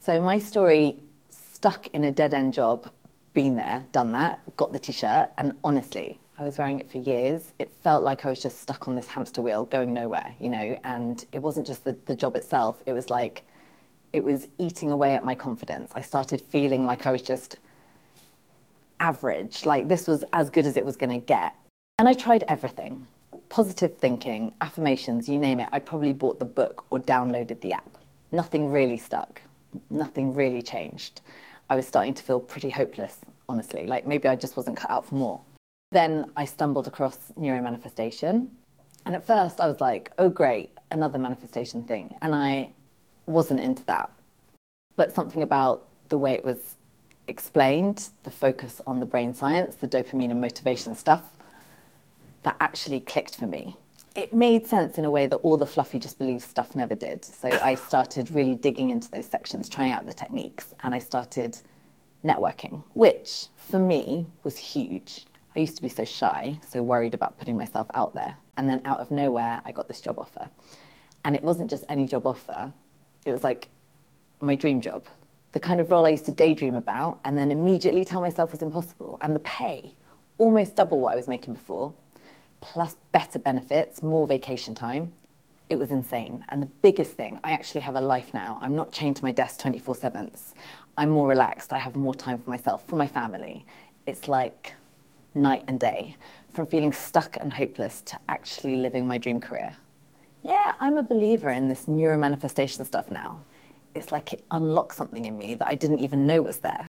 So my story, stuck in a dead end job, been there, done that, got the t-shirt, and honestly, I was wearing it for years. It felt like I was just stuck on this hamster wheel going nowhere, and it wasn't just the job itself. It was like, it was eating away at my confidence. I started feeling like I was just average, like this was as good as it was going to get. And I tried everything, positive thinking, affirmations, you name it. I probably bought the book or downloaded the app. Nothing really stuck. Nothing really changed. I was starting to feel pretty hopeless, honestly, like maybe I just wasn't cut out for more. Then I stumbled across neuromanifestation. And at first I was like, oh, great, another manifestation thing. And I wasn't into that. But something about the way it was explained, the focus on the brain science, the dopamine and motivation stuff, that actually clicked for me. It made sense in a way that all the fluffy just believe stuff never did. So I started really digging into those sections, trying out the techniques, and I started networking, which for me was huge. I used to be so shy, so worried about putting myself out there. And then out of nowhere, I got this job offer. And it wasn't just any job offer, it was like my dream job. The kind of role I used to daydream about and then immediately tell myself was impossible. And the pay, almost double what I was making before, plus better benefits, more vacation time. It was insane. And the biggest thing, I actually have a life now. I'm not chained to my desk 24/7. I'm more relaxed. I have more time for myself, for my family. It's like night and day, from feeling stuck and hopeless to actually living my dream career. Yeah, I'm a believer in this neuromanifestation stuff now. It's like it unlocked something in me that I didn't even know was there.